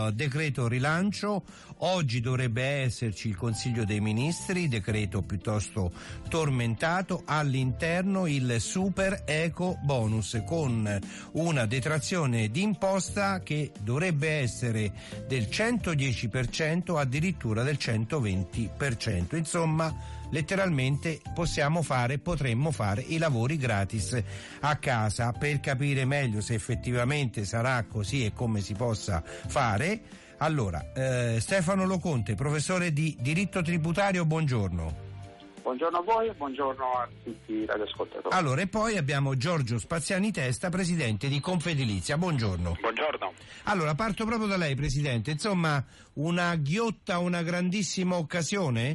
Decreto rilancio, oggi dovrebbe esserci il Consiglio dei Ministri, decreto piuttosto tormentato, all'interno il super eco bonus con una detrazione d'imposta che dovrebbe essere del 110%, addirittura del 120%. Insomma, letteralmente potremmo fare i lavori gratis a casa. Per capire meglio se effettivamente sarà così e come si possa fare, allora Stefano Loconte, professore di diritto tributario, buongiorno. Buongiorno a voi e buongiorno a tutti i radioascoltatori. Allora, e poi abbiamo Giorgio Spaziani Testa, presidente di Confedilizia, buongiorno. Buongiorno. Allora, parto proprio da lei, presidente, insomma, una ghiotta, una grandissima occasione?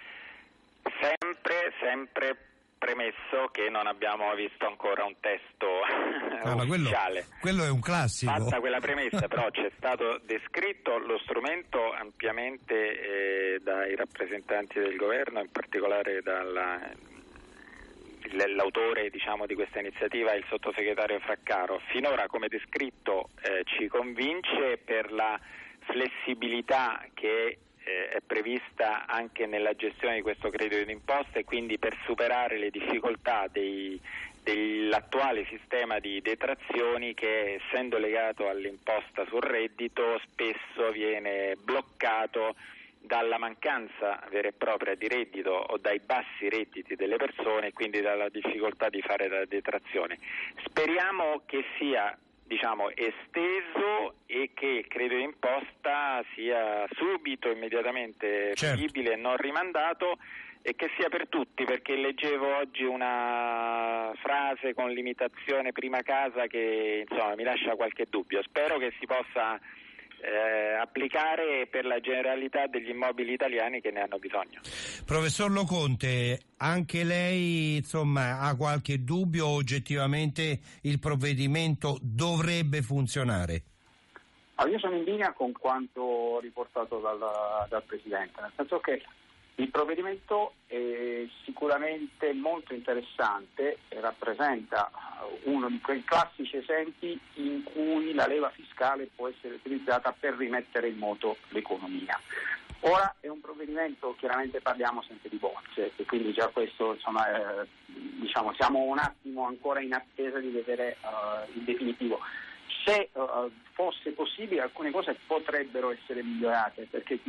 Sempre premesso che non abbiamo visto ancora un testo ufficiale. Quello è un classico. Fatta quella premessa, però c'è stato descritto lo strumento ampiamente dai rappresentanti del governo, in particolare l'autore di questa iniziativa, il sottosegretario Fraccaro. Finora, come descritto, ci convince per la flessibilità che è prevista anche nella gestione di questo credito d'imposta, e quindi per superare le difficoltà dell'attuale sistema di detrazioni che, essendo legato all'imposta sul reddito, spesso viene bloccato dalla mancanza vera e propria di reddito o dai bassi redditi delle persone, e quindi dalla difficoltà di fare la detrazione. Speriamo che sia esteso e che il credito d'imposta sia subito, immediatamente fruibile e non rimandato, e che sia per tutti, perché leggevo oggi una frase con limitazione prima casa che mi lascia qualche dubbio. Spero che si possa applicare per la generalità degli immobili italiani che ne hanno bisogno. Professor Loconte, anche lei ha qualche dubbio o oggettivamente il provvedimento dovrebbe funzionare? Io sono in linea con quanto riportato dal Presidente, nel senso che il provvedimento è sicuramente molto interessante e rappresenta uno di quei classici esempi in cui la leva fiscale può essere utilizzata per rimettere in moto l'economia. Ora è un provvedimento, chiaramente parliamo sempre di bozze, e quindi già questo siamo un attimo ancora in attesa di vedere il definitivo. Se fosse possibile, alcune cose potrebbero essere migliorate, perché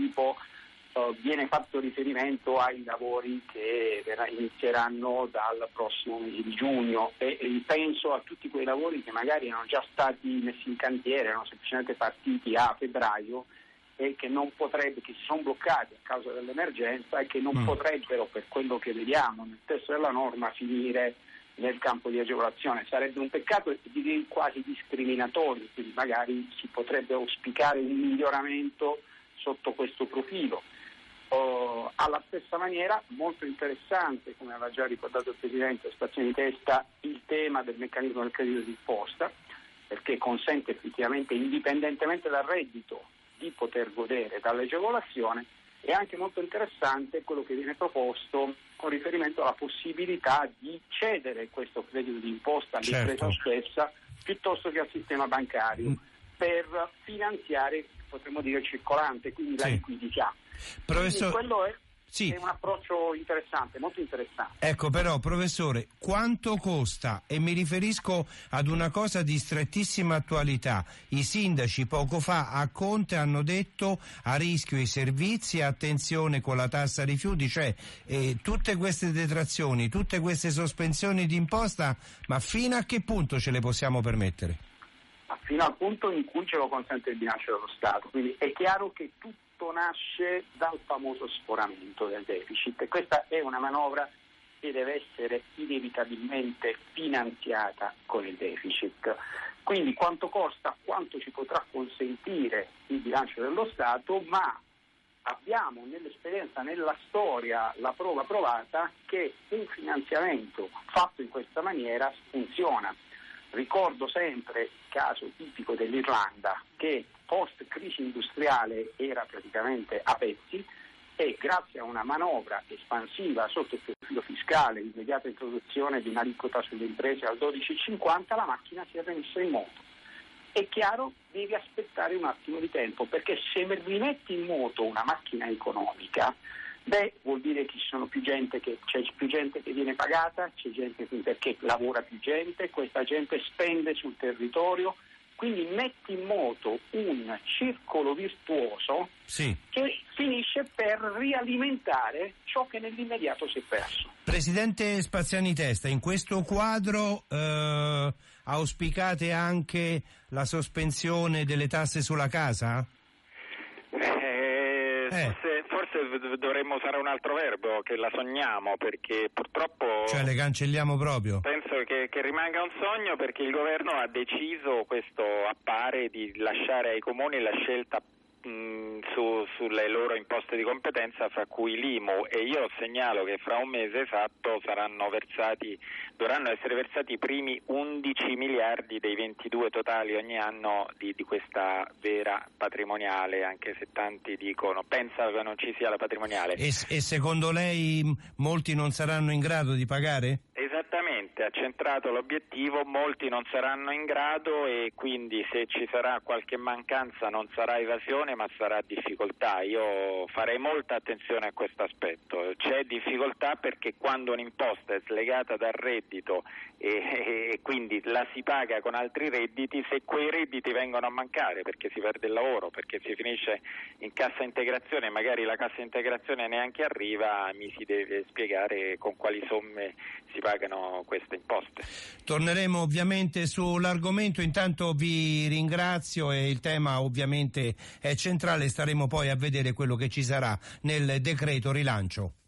viene fatto riferimento ai lavori che inizieranno dal prossimo mese di giugno, e penso a tutti quei lavori che magari erano già stati messi in cantiere, erano semplicemente partiti a febbraio e che si sono bloccati a causa dell'emergenza e che non potrebbero, per quello che vediamo nel testo della norma, finire nel campo di agevolazione. Sarebbe un peccato, direi quasi discriminatorio, quindi magari si potrebbe auspicare un miglioramento sotto questo profilo. Alla stessa maniera, molto interessante, come aveva già ricordato il Presidente Spaziani Testa, il tema del meccanismo del credito d'imposta, perché consente effettivamente, indipendentemente dal reddito, di poter godere dall'agevolazione. È anche molto interessante quello che viene proposto con riferimento alla possibilità di cedere questo credito d'imposta all'impresa stessa piuttosto che al sistema bancario per finanziare, potremmo dire, il circolante, quindi la liquidità. Professor... Quello è un approccio interessante, molto interessante. Ecco, però, professore, quanto costa? E mi riferisco ad una cosa di strettissima attualità. I sindaci poco fa a Conte hanno detto: a rischio i servizi, attenzione con la tassa rifiuti, cioè tutte queste detrazioni, tutte queste sospensioni di imposta, ma fino a che punto ce le possiamo permettere? Fino al punto in cui ce lo consente il bilancio dello Stato. Quindi è chiaro che tutto nasce dal famoso sforamento del deficit, e questa è una manovra che deve essere inevitabilmente finanziata con il deficit. Quindi quanto costa, quanto ci potrà consentire il bilancio dello Stato, ma abbiamo nell'esperienza, nella storia, la prova provata che un finanziamento fatto in questa maniera funziona. Ricordo sempre il caso tipico dell'Irlanda, che post crisi industriale era praticamente a pezzi, e grazie a una manovra espansiva sotto il profilo fiscale, l'immediata introduzione di un'aliquota sulle imprese al 12,50, la macchina si è rimessa in moto. è chiaro, devi aspettare un attimo di tempo, perché se rimetti in moto una macchina economica, vuol dire che c'è più gente che viene pagata, c'è gente perché lavora più gente, questa gente spende sul territorio, quindi metti in moto un circolo virtuoso che finisce per rialimentare ciò che nell'immediato si è perso. Presidente Spaziani Testa, in questo quadro auspicate anche la sospensione delle tasse sulla casa? Forse dovremmo usare un altro verbo, che la sogniamo, perché purtroppo... Cioè le cancelliamo proprio? Penso che rimanga un sogno, perché il governo ha deciso, questo appare, di lasciare ai comuni la scelta sulle loro imposte di competenza, fra cui l'IMU, e io segnalo che fra un mese esatto dovranno essere versati i primi 11 miliardi dei 22 totali ogni anno di questa vera patrimoniale, anche se tanti pensano che non ci sia la patrimoniale. E secondo lei molti non saranno in grado di pagare? Esattamente, ha centrato l'obiettivo, molti non saranno in grado, e quindi se ci sarà qualche mancanza non sarà evasione ma sarà difficoltà. Io farei molta attenzione a questo aspetto. C'è difficoltà perché quando un'imposta è slegata dal reddito e quindi la si paga con altri redditi, se quei redditi vengono a mancare perché si perde il lavoro, perché si finisce in cassa integrazione e magari la cassa integrazione neanche arriva, mi si deve spiegare con quali somme si pagano queste imposte. Torneremo ovviamente sull'argomento, intanto vi ringrazio, e il tema ovviamente è centrale, staremo poi a vedere quello che ci sarà nel decreto rilancio.